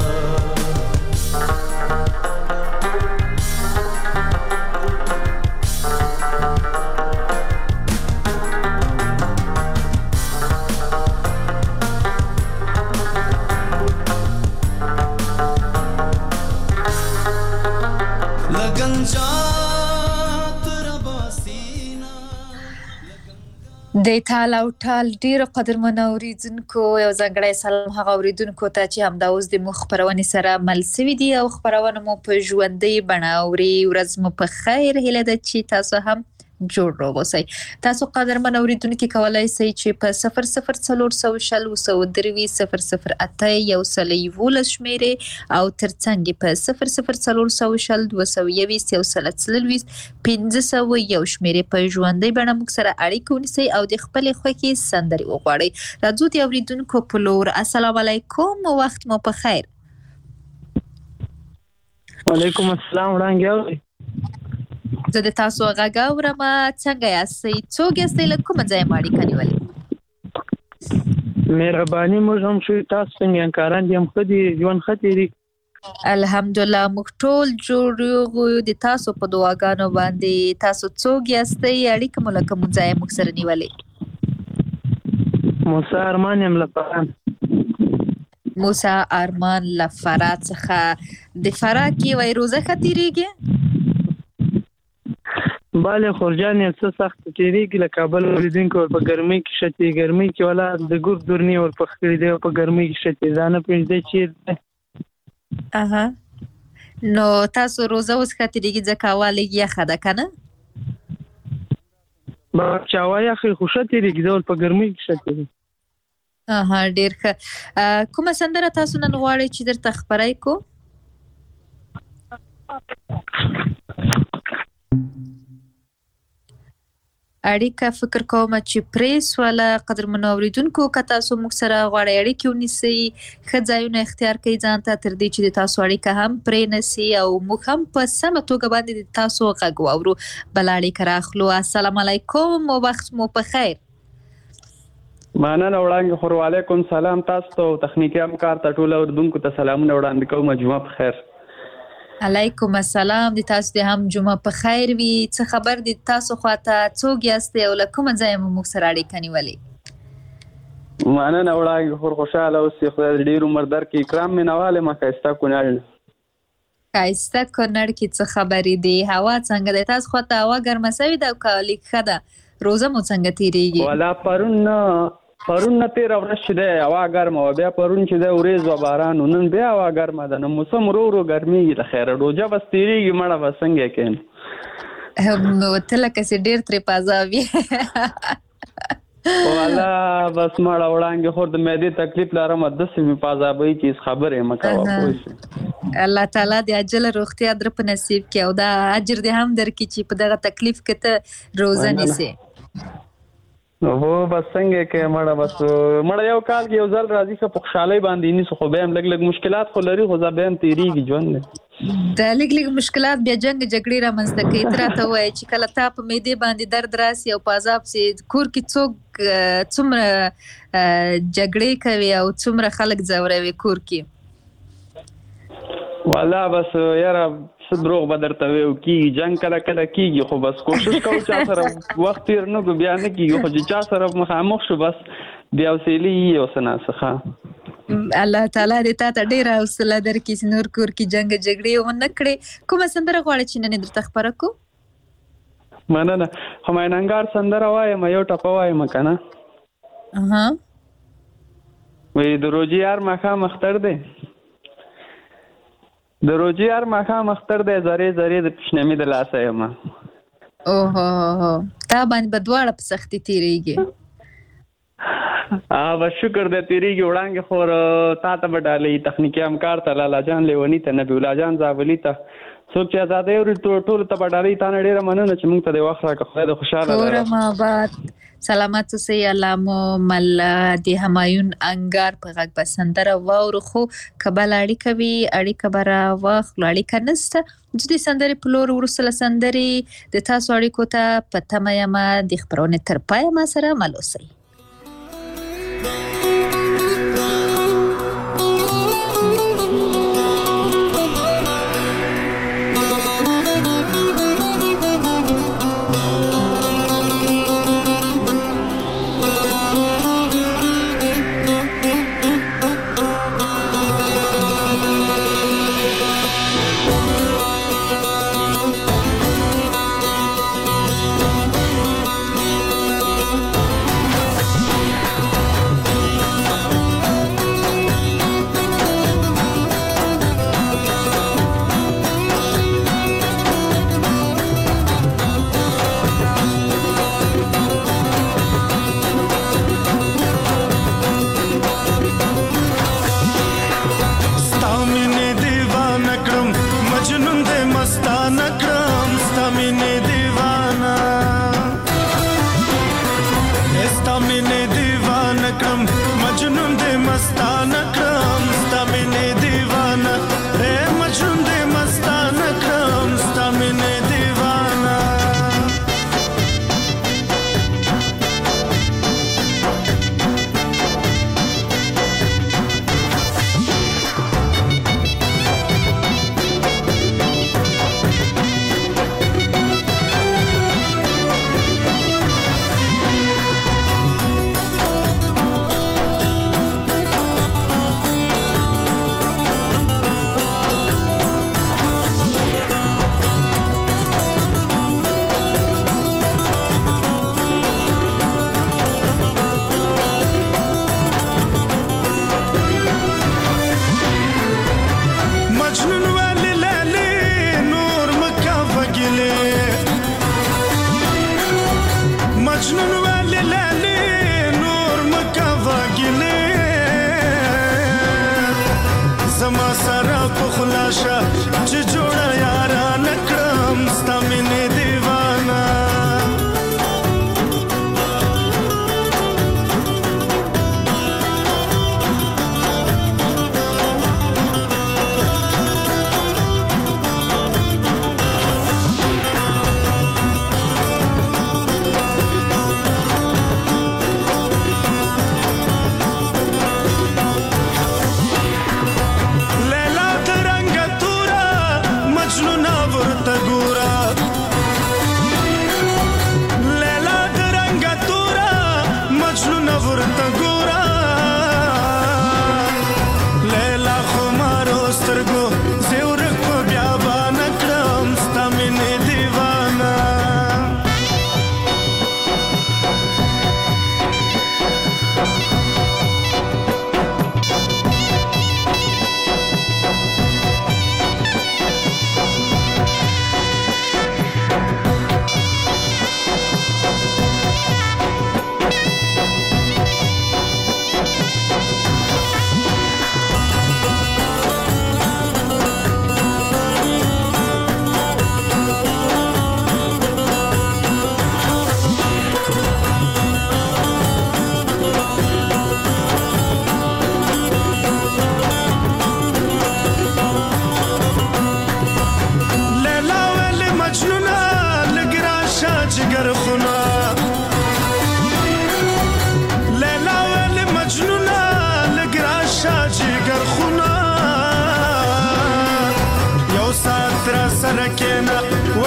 د ټال او ټال ډیر قدرمن اوریدونکو یو ځانګړی سلام هغه اوریدونکو ته چې همدا اوس د مخ خبرونه سره مل سوي دي او خبرونه مو په ژوندۍ بڼه اوري ورځ مو په خیر هیله ده چې تاسو هم جوړ اوسئ. تاسو قدرمن اوریدونکو کولای شئ چې په صفر صفر څلور شل وسو دروي صفر صفر اته یو سل یولس شمیره او ترڅنګ په صفر صفر څلور شل دوه یو یو سل څلوي پنځه سوه یو شمیره په ژوندۍ بڼه موږ سره اړیکه ونیسئ او د خپل خوښي سندري وغواړئ. راځو د اوریدونکو په لور. السلام علیکم، وخت مو په خیر. وعلیکم السلام وړاندې زه د تاسو غږ اورم. څنګه یاستئ؟ څوک یاستئ؟ له کومه ځایه مو اړیکه نیولې؟ مهرباني موږ هم شو تاسو څنګه انکاران دي هم خدي ژوند خطرې الحمدلله موږ ټول جوړ یو د تاسو په دعاګانو باندې. تاسو څوک یاستئ؟ اړیکه مو لکه مونږ ځای موږ سره نیولې. موسی ارمان یم لفران. موسی ارمان لفرات څخه د فرا کې وای روزه خطرېږي؟ باله خورجان یې څه سخت تیریږي له کابل ولیدونکو په ګرمۍ کې شتي ګرمۍ کې ولا د ګور دورنی ور په خړې دی په ګرمۍ کې شتي ځانه پېژدې چې اها نو تاسو روزه اوس خطرېږي ځکه والی یا خده کنه با چاوایا خو خوشته تیریږي ځول په ګرمۍ کې شتي. اها ډیر ښه. کومه سندره تاسو نن غواړئ چې درته خبرای کو؟ اړیکه فکر کوم چې پریس ولا قدر منوریدونکو که تاسو موږ سره غواړئ اړیکه ونیسئ ښه ځایونه اختیار کړئ ځان ته تر دې چې د تاسو اړیکه هم پرې نسي او موږ هم په سمه توګه باندې د تاسو غږ واورو. بل اړیکه راخلو. السلام علیکم او وخت مو په خیر. مننه وړاندې خور وعلیکم سلام. تاسو ته تخنیکی همکار ته ټول اوردونکو ته سلامونه وړاندې کوم. جمعه په خیر. علیکم السلام. د تاسو د هم جمعه په خیر وي. څه خبر د تاسو خواته څوک یاستئ او له کومه ځایه مو موږ سره اړیکه نیولې؟ مننه وړاندې خور خوشاله اوسئ. خدای دې ډېر عمر درکړي. اکرام مینوال یم ښایسته کونړ. ښایسته کونړ کې څه خبرې دي؟ هوا څنګه ده؟ تاسو خواته هوا ګرمه سوې ده او که لیک ښه ده؟ روزه مو څنګه تیریږي؟ والا پرون پرون نه تېره ورځ چې دی هوا ګرمه وه بیا پرون چې دی وریځ وه باران و نن بیا هوا ګرمه ده. نو موسم ورو ورو ګرمېږي له خیره. روژه بس تېرېږي مړه به څنګه کښېنو. نو ته لکه چې ډېر ترې پازاب یې. والا بس مړه وړانګې خور د معدې تکلیف لرم داسې مې پازابوي چې هېڅ خبرې مه کوه پوه شوې. الله تعالی دې عجله روغتیا در په نصیب کړي او دا اجر دې هم درکړي چې په دغه تکلیف کې ته روزه نیسې. هو بس څنګه کې مړه بس مړه یو کال کې یو ځل راځي ښه په خوشحالۍ باندې نیسو خو بیا هم لږ لږ مشکلات خو لري خو بیا هم تېرېږي ژوند دی. دا لږ لږ مشکلات بیا جنګ جګړې رامنځته کوي. ته راته ووایه چې کله تا په معدې باندې درد راسي او په عذاب سي کور کې څوک څومره جګړې کوي او څومره خلک ځوروي کور کې؟ والا بس یاره څه دروغ به درته ویو کېږي جنګ کله کله کېږي خو بس کوشش کوو چا سره وخت تېر نه کړو بیا نه کېږي خو چې چا سره مخامخ شو بس بیا حوصلې یي او څه ناڅه. الله تعالی دې تا ته ډېره حوصله درکړي چې نور کور کې جنګ جګړې ونه کړې. کومه سندره غواړې چې نن یې درته خپره کړو؟ مننه. همایننګار سندره وایم یو ټپه وایم که نه؟ وایي د روژې هر ماښام اختر دی د روژې هر ماښام اختر دی زرې زرې د پیشنمي د لاسه یمه. اوهو تا باندې به دواړه په سختي تېرېږي. ها بس شکر دی تېرېږي. وړانګې خور تا ته به ډالۍ تخنیکي همکار ته لالا جان لیوني ته نبي الله جان زابلي ته څوک چې ازادۍ اوري ټولو ته به ډالۍ تا نه ډېره مننه چې موږ ته د وخت راکړه. خدای دې خوشحاله کورم آباد سلامت اوسئ. الله مو مل د همایون انګار په غږ به سندره واورو خو که بله اړیکه وي اړیکه به راواخلو. اړیکه نشته زه د سندرې په لور وروسته له سندرې د تاسو اړیکو ته په تمه یمه. د خپرونې تر پایه ما سره مل اوسئ.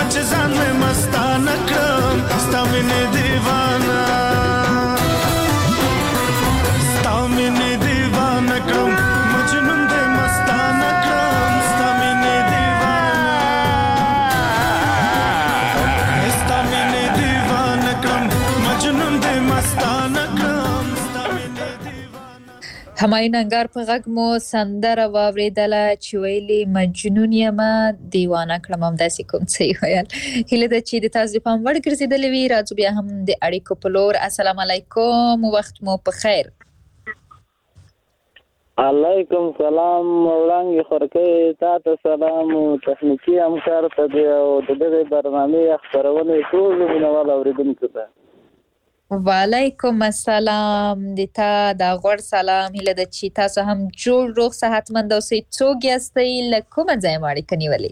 چې ځان مې مستانه کړم ستا مینې دیوانه ستا مینې دیوانه کړم مجنون دې مستانه کړم ستا مینې دیوانه ستا مینې دیوانه کړم مجنون دې مستانه کړم ستا مینې دیوانه. همایون انګار په غږ مو سندره واورېدله چې ویلي مجنون یم دیوانه کړم، همداسې کوم څه یې ویل. هیله ده چې د تاسو د پام وړ ګرځېدلې وي. راځو بیا هم د اړیکو په لور. السلام علیکم، وخت مو په خیر. علیکم سلام. وړاندې خورکۍ تا ته سلام او تخنیکي همکار ته دی او د دغې برنامې خپرونې ټولو مینوال اورېدونکو ته وعلیکم السلام. د تا دا غوړ سلام. هیله ده چې تاسو هم جوړ روغ صحتمند اوسئ. څوک یاستئ؟ له کومه ځایه مو اړیکه نیولې؟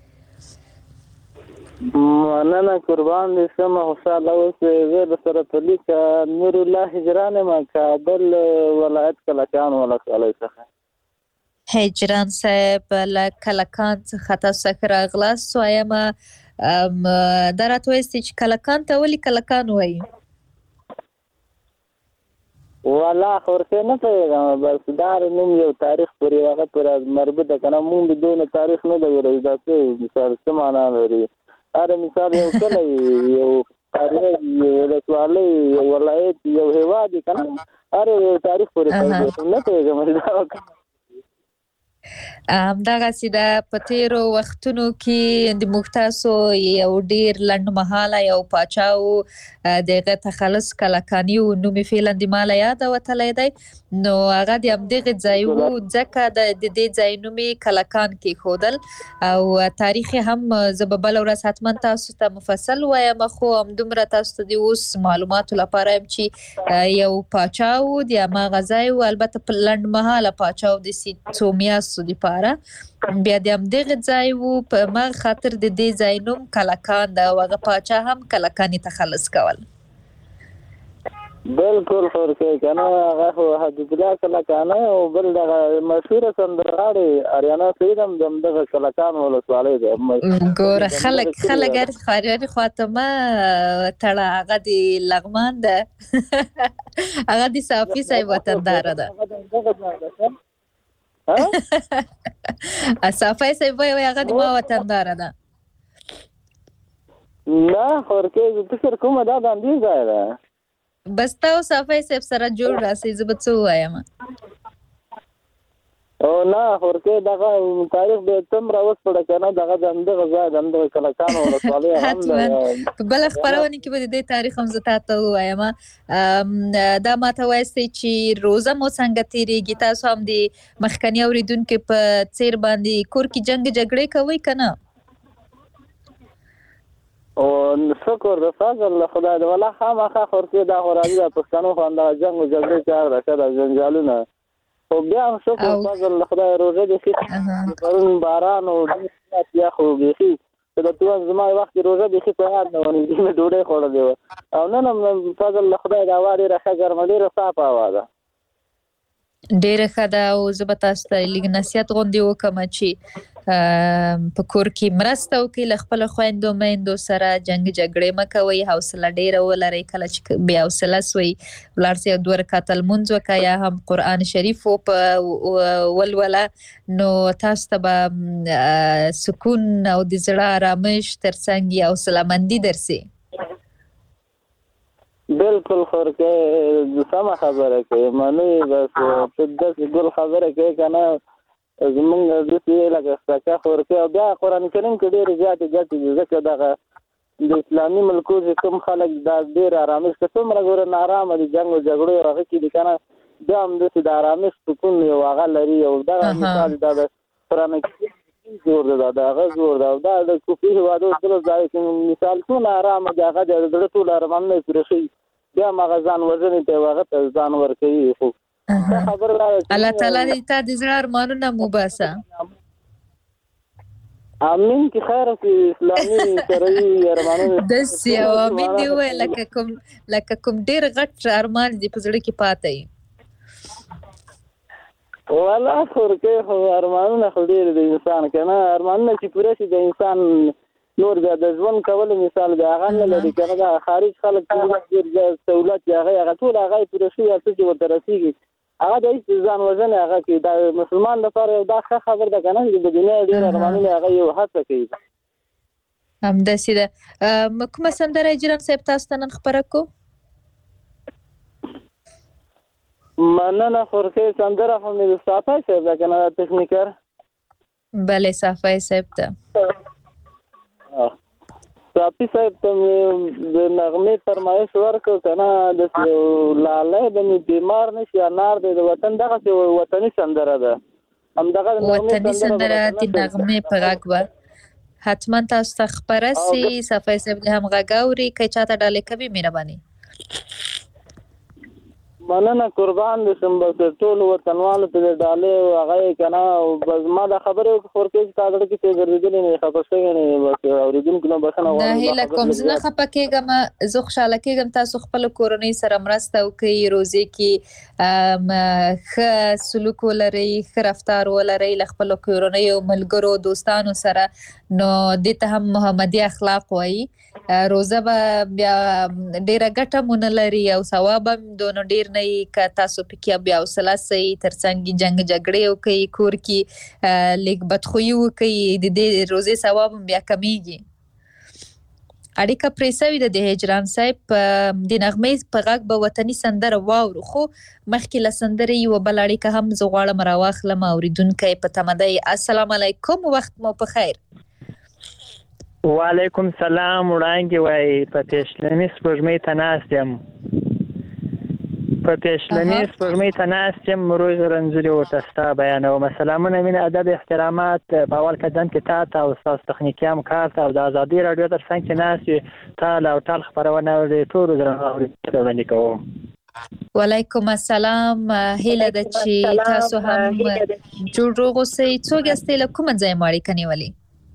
مننه قربان دې شمه، خوشحاله اوسئ. زه درسره په لیکه نور الله هجران یم، کابل ولایت کلکان ولسوالۍ څخه. هجران صاحب له کلکان څخه تاسو څخه راغلاست. وایم دا راته وایستې چې کلکان ته ولې کلکان وایي؟ والا خورکۍ نه پوهېږم، بس دا نوم یو تاریخ پورې هغه پورې مربوطه که نه، مونږ دونه تاریخ نه دی ویلی. دا څه مثال څه معنا لري؟ هر مثال یو کلی، یو قریه، یو ولسوالۍ، یو ولایت، یو هېواد که نه، هر یو تاریخ پورې نه پوهېږم دا همدغسې ده. په تېرو وختونو کې د موږ تاسو یو ډېر لنډمهاله یو پاچا و، د هغه تخلص کلکاني و، نوم یې فعلا د ما له یاده وتلی دی. نو هغه د همدغې ځای و، ځکه د دې ځای نوم یې کلکان کېښودل او تاریخ یې هم زه به بله ورځ حتما تاسو ته مفصل وایم، خو همدومره تاسو ته د اوس معلوماتو لپاره یم چې یو پاچا و، د هماغه ځای و، البته په لنډمهاله پاچا و، داسې څو میاشتو دپاره. بیا د همدغې ځای و، په هماغه خاطر د دې ځای نوم کلکان ده او هغه پاچا هم کلکاني تخلص کول. بلکل خورکۍ که نه، هغه خو حبیب الله کلکانی او بل دغه مشهوره سندرغاړې اریانا سعید هم د همدغه کلکان ولسوالۍ دی. ګوره خلک خلک هر خاریانې خواته مه تړه، هغه د لغمان ده هغه د صافي صاحب وطنداره ده. صافی صاحب وایي هغه د ما وطنداره ده. نه خورکۍ زه فکر کومه دا د همدې ځای ده. بس تا او صافی صاحب سره جوړ راسئ، زه به څه ووایم. او نه خورکۍ دغه تاریخ به څومره وسپړه که نه، دغه د همدغه ځای د همدغه کلکان ولسوالۍ هم حتما په بله خپرونه کې به د دې تاریخ هم زه تا ته ووایم. دا ماته وایستئ چې روزه مو څنګه تېرېږي؟ تاسو هم د مخکني اورېدونکي په څېر باندې کور کې جنګ جګړې کوئ که نه؟ او شکر د فضل له خدای د والله خامخا خورکۍ دا خو راځي د پښتنو خو همدغه جنګ و جګړې کار ده، ښه ده جنجالونه. خو بیا هم شکر فضل له خدای روژه بیخي پرون باران و ډېر زیات یخ و بیخي چې د توان زما یو وخت روژه بیخي په یاد نه وه، نږدې مې ډوډۍ خوړلې وه. او نن هم فضل له خدای د هوا ډېره ښه ګرمه، ډېره صافه هوا ده. ډېره ښه ده. او زه به تاسو ته لږ نصیحت غوندې وکړم چې په کور کې مرسته وکړئ، له خپلو خویندو میندو سره جنګ جګړې مه کوئ، حوصله ډېره ولرئ. کله چې بې حوصله سوئ ولاړ سئ او دوه رکعته لمونځ وکړه یا هم قرآن شریف ولوله، نو تاسو ته به سکون او د زړه آرامش ترڅنګ یې حوصله مندي درسي. بلکل خورکۍ سمه خبره کوي، منئ. بس ته داسې ګل خبره کوي که نه، زمونږ داسې لکه سکه خورکۍ. او بیا قرآن کریم کې ډېرې زیاتې ګټې دي، ځکه دغه د اسلامي ملکو چې کوم خلک دا ډېر آرامش که څومره ګوره نارامه دي جنګ و جګړو او هغه کې دي که نه، بیا هم داسې د آرامش سکون یو هغه لري. او دغه مثال دا د قرآن کریم زور ده، د هغه زور ده. او دا د کفري هېوادو ټولو ځایو کې مثال څونه آرامه دي، هغه د زړه ټول ارمانونه یې پوره ښیي، بیا هم هغه ځان وژنې ته هغه ته ځان ورکوي. خو الله تعالی دې تا د زړه ارمانونه مباسه. امین کې خیر کې اسلامي شرعي ارمانونه داسې او امین دې ووایه لکه کوم لکه کوم ډېر غټ ارمان دې په زړه کې پاته وي. والله خورکۍ خو ارمانونه خو ډېر د انسان که نه، ارمانونه چې پوره شي د انسان نور بیا د ژوند کولو مثال بیا هغه نه لري کنه دا خارج خلک ډېر سہولت هغه هغه ټول هغه پوره شي چې ورته رسیږي هغه د ځان وزن هغه کې دا مسلمان لپاره دا ښه خبر ده کنه چې د دنیا ډېر ارمانونه هغه یو هڅه کوي همداسې ده. کومه سندره اجران صاحب تاسو ته نن خبره کو مننه خورکې سندره خو مې د صافی صاحب ده کنه تکنیکر بله صافی صاحب ته صافی صاحب ته د نغمې فرمایش ورکړ کنه د لاله د بیمار نشي انار د وطن دغه وطني سندره ده هم دغه وطني سندره د نغمې په غږ و حتما تاسو ته خبره سي صافی صاحب هم غاوري کای چاته ډالې کوي مهرباني مننه قربان دي سم بس ټول وطنوالو ته ډالې هغه کنه بس ما دا خبره خورکې چې تاسو کې څه ګرځېدلې نه خپشته نه بس اوریدونکو نو بسنه غواړم نه هله کوم زه خپکهګم زه خوشاله کېږم تاسو خپل کورنۍ سره مرسته وکړئ روزي کې خ سلوک ولري خ رفتار ولري خپل کورنۍ او ملګرو دوستانو سره نو د ته هم محمدي اخلاق وایي روزه به بیا ډیره ګټه مون لري او ثواب هم دونو ډیر نه ک تاسو پکې بیا وسله سي ترڅنګ جنگ جګړې او کوي کور کې لیک بدخوي او کوي د دې روزه ثواب بیا کمیږي اړیکه پریسوي د هجران صاحب د نغمې په غږ به وطني سندره واورو خو مخکې له سندرې یو بل اړیکه هم زغواړه مراواخلم اوریدونکو په تمدای السلام علیکم وخت مو په خیر وعلیکم سلام وړاندې وای په پېشلنې سپوږمۍ ته ناست یم په پېشلنې سپوږمۍ ته ناست یم روز رنځلې ورته ستا بیانوم سلامونه مینه ادب احترامات په اول قدم کې تا ته او ستاسو تخنیکي همکار ته او د ازادي راډیو تر څنګ کې ناست یې تال او ټال خپرونه د ټولو درنو اورېدونکو ته وړاندې کوم وعلیکم السلام هیله ده چې تاسو هم جوړ روغ اوسئ څوک یاستئ له کومه ځایه مو اړیکه نیولې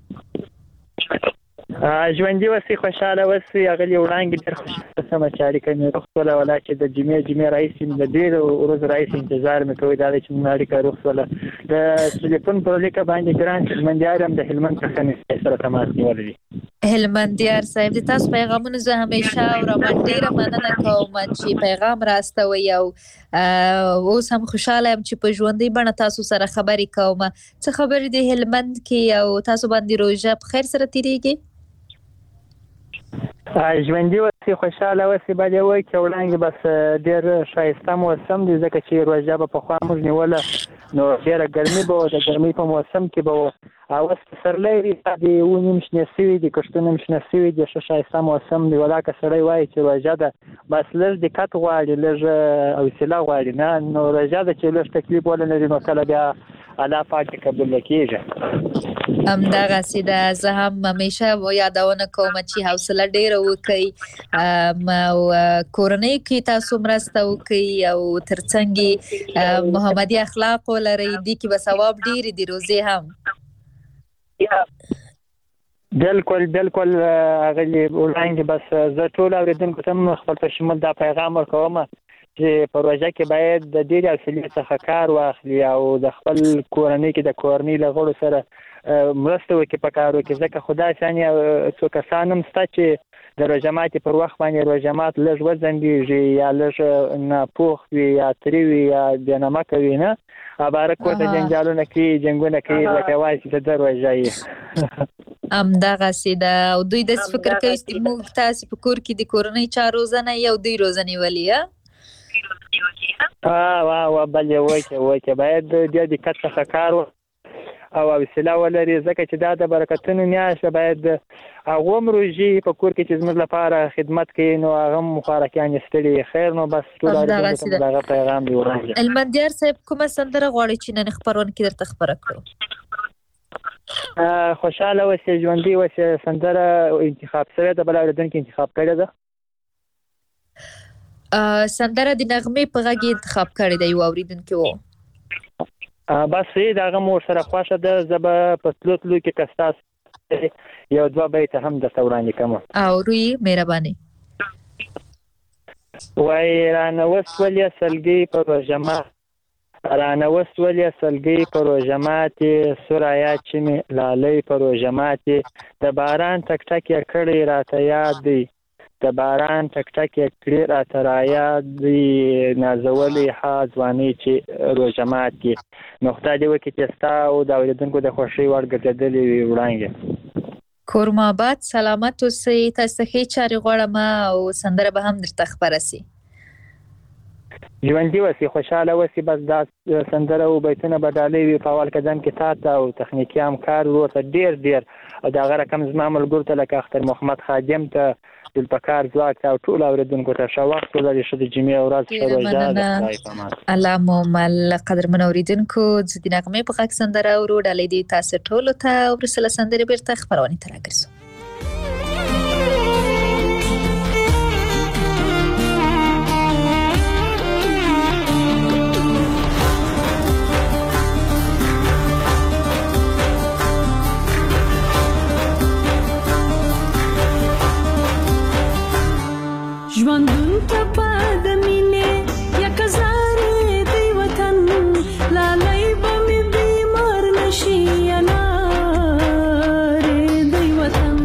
ژوندي وسې خوشاله وسې هغلې وړاندې ډېر خوشاله سمه چې اړیکه مې روغ شوله ولا چې د جمعې جمعې راهیسې د ډېرو ورځو راهیسې انتظار مې کوی دا دی چې زما اړیکه روغ شوله د ټلیفون په لیکه باندې ګران هلمندیار یم د هلمند څخه مې سره تماس نیولی دی هلمندیار صاحب د تاسو پیغامونه زه همیشه اورم ډېره مننه کوم چې پیغام راستوئ او اوس هم خوشاله یم چې په ژوندۍ بڼه تاسو سره خبرې کوم څه خبرې د هلمند کې او تاسو باندې روژه په خیر سره تیریږي ژوندي وسې خوشاله وسې باید وایي چې وړاندې بس ډېر ښایسته موسم دی ځکه چې روژه به پخوا موږ نیوله نو ډېره ګرمي به وه د ګرمۍ په موسم کې به وه او اوس پسرلی دی د ونې هم شنې شوي دي کښتونه هم شنه شوي دي ښه ښایسته موسم دی ولاکه سړی وایي چې روژه ده بس لږ دقت غواړي لږ حوصله غواړي نه نو روژه ده چې لږ تکلیف ولري نو کله بیا الله پاک قبول کېږي همدغسې ده زه هم همیشه یادونه کوم چې حوصله ډېره وکړئ او کورنۍ کې تاسو مرسته وکړئ او ترڅنګ محمدي اخلاق ولرئ دې کې به ثواب ډېرې دي روزې هم بالکل بالکل هغلې وړاندې بس زه ټول اورېدونکو ته هم خپل په شمول دا پیغام ورکوم چې په روژه کې باید د ډېرې حوصلې څخه کار واخلي او د خپل کورنۍ کې د کورنۍ له غړو سره مرسته وکړي په کار وکړي ځکه خو داسې څو کسان هم شته چې د روژه ماتي پر وخت باندې روژه مات لږ وځنډېږي یا لږ ناپوخ وي یا ترې وي یا بېنمکه وي نه اباره کور ته جنجالونه کوي جنګونه کوي لکه وایي چې د روژه یې همدغسې ده او دوی داسې فکر کوي چې موږ تاسې په کور کې د کورنۍ چا روزه نه یو دوی روزه نیولې وا وا بل یې وکړه وکړه باید ډېر دقت څخه کار او حوصله ولري ځکه چې دا د برکتونو میاشت باید هغه هم روژې په کور کې چې زموږ لپاره خدمت کوي نو هغه هم مخارکیان ستړي خیر نو بس ټول اړیکې دغه پیغام دی وړاندې هلمندیار صاحب کومه سندره غواړئ چې نن خپرونه کې درته خبره کړو خوشاله اوسې ژوندي اوسې سندره انتخاب شوې ده بله اورېدونکي انتخاب کړې ده سندره د نغمې په غږ انتخاب کړې ده یو اورېدونکي و بس د هغه مو ورسره خوښه ده زه به په تلو تلو کې که ستاسو یو دوه بیته هم درته وړاندې کوم اورو یې مهرباني وایي رانه وسولې سلګۍ په روژه مات رانوست ولې سلګي پروژه ماتې سوریا چې می لالۍ پروژه ماتې د باران ټک ټک یې کړی راته یاد دی د باران ټک ټک یې کړی راته را یاد دی نازولې ها ځواني چې روژه ماتې نو خدای دې وکړي چې ستا او د اورېدونکو د خوښۍ وړ ګرځېدلې وي وړانګې کورماباد سلامت اوسئ تاسو ښې چارې غواړم او سندره به هم درته خپره سي ژوندي وسي خوشاله وسي بس دا سندره او بیتونه بدالې وي په اول قدم کې تاسو او تخنیکی همکار ورته ډیر ډیر دا غره کم زما ملګرو ته لکه اختر محمد خادم ته دلپکار ځواک او ټول اوریدونکو ته ښه وخت ولري ښه د جمعې ورځ ښه روژه الله مو مل قدرمن اوریدونکو زه د نغمې په غږ سندره ورو ډالۍ دي تاسو ټولو ته وروسته له سندرې بیرته خپرونې ته راګرځو ژوندون ته پد مینه یک زاره دی وطن لالای به می بیمار نشی یاره دی وطن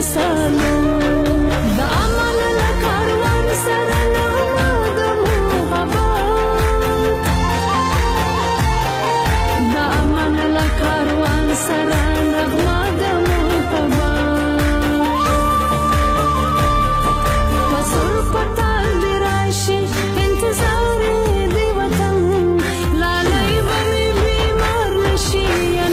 مثالو د عمل له کاروان سره نغمه د محبت د عمل له کاروان سره نغمه د محبت وصل پتال دی راشي انتظار دی وطن لالای بمی بیمار نشي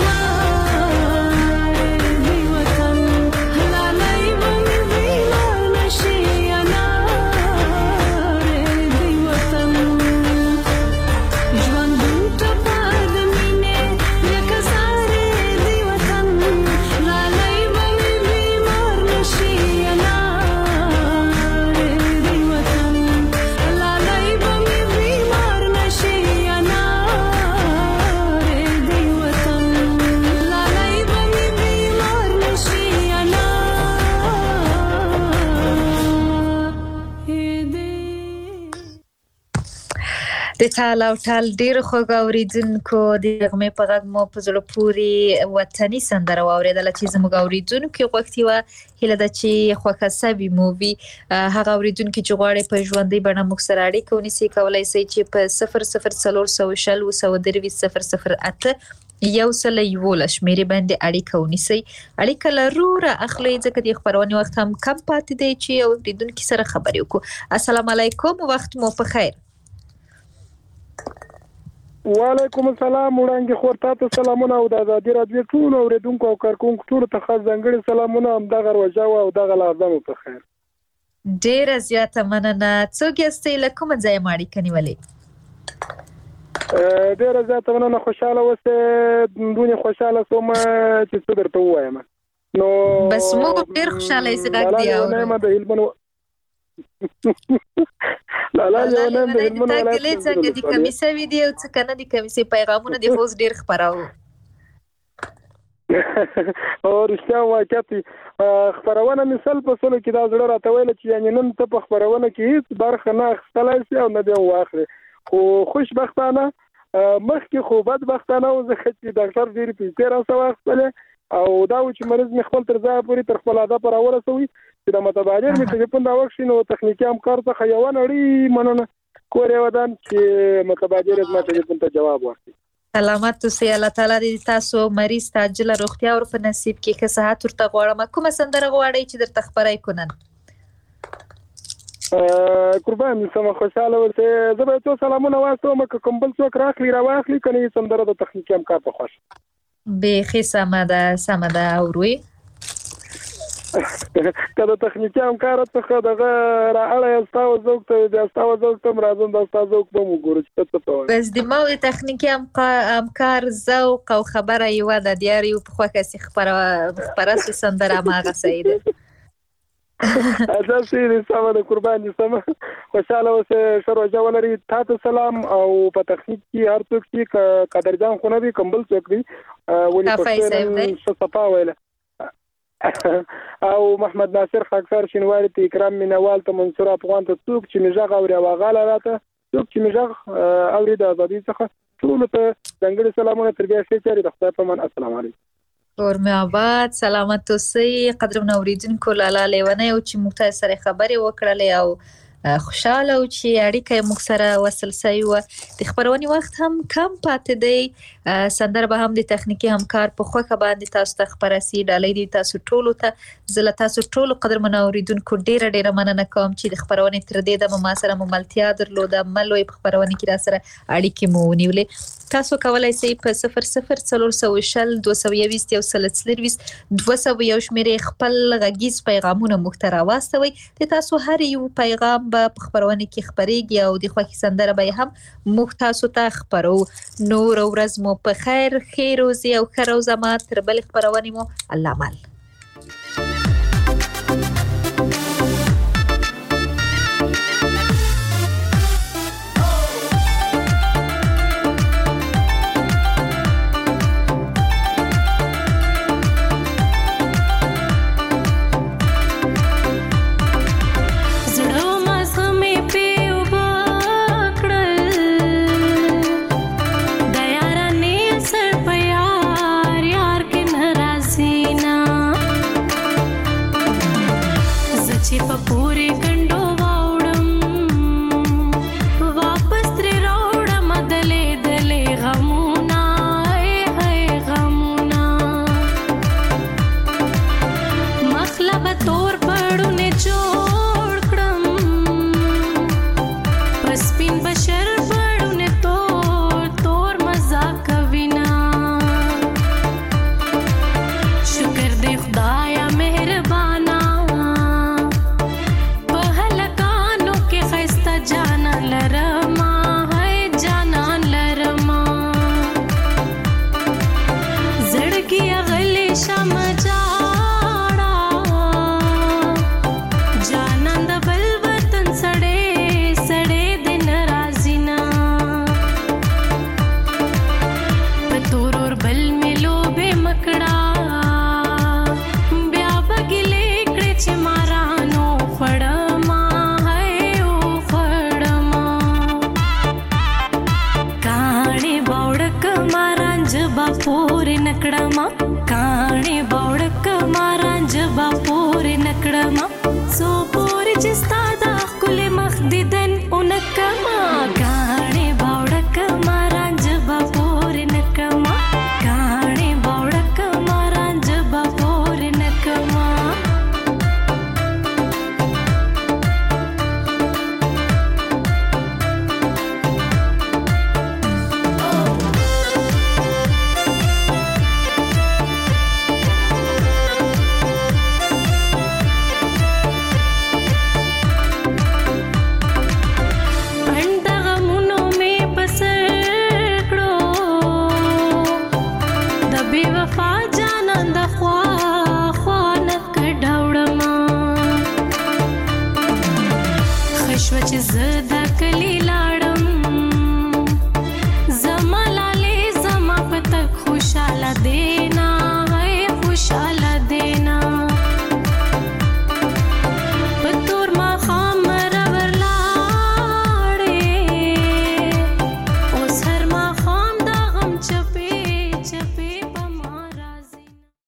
د ټال او ټال ډیر خوږ اوریدونکو د غمې په غږ مو په زړه پورې وطني سندره واوریدله چې زموږ اوریدونکو غوښتي و هله د چې خوښه سوي مووي هغه اوریدونکو چې غواړي په ژوندۍ بڼه موږ سره اړیکه ونیسي کولای شي چې په صفر صفر څلور سوه شل و سوه درویشت صفر صفر اته یو سل یولس شمیرې باندې اړیکه ونیسي اړیکه لرو را اخلي ځکه د خبرونه وخت هم کم پاتې دی چې اوریدونکو سره خبرې وکړو. السلام علیکم وخت مو په خیر. وعلیکم السلام وړاندې خور تاسو سلامونه او د ازادي رادیو ټول اوریدونکو او کارکونکو ټول ته خاص ځانګړي سلامونه هم دغه روژه او دغه لازم په خیر. ډیر زیاته مننه. څوک یاستئ له کوم ځای اړیکه نیولې؟ ډیر زیاته مننه. خوشاله اوسئ. دونه خوشاله سوم چې څه درته وایم. نو بس موږ ډیر خوشاله یې زګ دی او نه ما د هلمنو لا لا یو نه د هلمنو ولایت څنګه څنګه د کمیسه ویډیو څه کنه د کمیسه پیغامونه د هوز ډیر خبراو او رښتیا واقعي خبرونه مثال په سلو کې دا زړه راته ویل چې یعنی نن ته په خبرونه کې هیڅ برخه نه اخستلای شي او نه دی واخلي خو خوشبختانه مخکې خو بدبختانه او زه چې ډاکټر ډیر پیسې راځه واخلې او دا چې مریض مخ خپل تر ځای پورې تر خپل اده پر اورسوي چې د متبادر می ټلیفون دا وښینو نو تخنیکی همکار څخه یو نړۍ مننه کورې ودان چې متبادر زما ټلیفون ته جواب ورکړي. سلامت اوسئ. الله تعالی دې تاسو مریض ته عاجله روغتیا ور په نصیب کې که صحت ورته غواړم. کومه سندره غواړئ چې درته خبرای کنن؟ قربان سم خوشاله اوسئ. زه به تاسو سلامونه واسطوم که کوم بل څوک راخلی را واخلي کني سندره د تخنیکی همکار په خوښ به خسمه ده سمه ده اوروي کله تخنیکی همکار څخه دغه را اړه استاو زوک ته د استاو زوک ته راځم د استاو زوک په موږ چې څه په بس د مو تخنیکی همکار زوق او خبره یو د دیاري په خوکه سي خبره خبره سندره ما غسیده اساسي سم د قربان سم خوشاله اوسه شروع ولري تاسو سلام او په تخنیک کې هر څوک چې قدرجان خونه به کمبل څوک دی ولې په صفه ویله او محمد ناصر خاکسار شینواری ته اکرام مینوال ته منصور افغان ته څوک چې میژغ او واغاله راته څوک چې میژغ اوري د ازادي څخه ټول ته ځنګړي سلامونه تر بیا شي چې د خدای په امان. السلام علیکم. ورمه آباد. سلامت اوسئ. قدرمن اوریدونکو لاله لیونه او چې موږ ته سره خبرې وکړلې او خوشاله او چې اړیکه موږ سره وصل سوي و. د خبرونې وخت هم کم پاتې دی. سندره به هم د تخنیکی همکار په خوخه باندې تاسو ته خبرسي ډالۍ دي تاسو ټولو ته زله تاسو ټولو قدرمن اوریدونکو ډیره ډیره مننه کوم چې د خبرونې تر دې د ما سره مملتیا درلوده ملوي په خبرونې کې را سره اړیکې مو ونیولې. تاسو کولای شئ په صفر صفر څلور سوه شل دوه سوه یویشت یو سل څلرویشت دوه سوه یو شمیرې خپل غږیز پیغامونه موږ ته راواستوئ. د تاسو هر یو پیغام به په خبرونه کې خبرېږي او د خوښي سندره به هم موږ تاسو ته خبرو. نور ورځ مو په خیر خیر روزي او خیر روزه ما تر بل خبرونه مو الله مال. यार के नाराजी ना شم جاړه جانان د بل وطن سړې سړې دن رازینا په تور اور بل ملو به مکړه بیا بګلې کړې چې مارانو خړما ہے او خړما کاڼې باوړک مارانج باپور نکړما کاڼې باوړک مارانج باپور نکړما سو پور جستا دا خپل مخ دیدن اونکما کاڼې باوړک مارانج باپور نکړما کاڼې باوړک مارانج باپور نکړما بے وفا جانان د خوا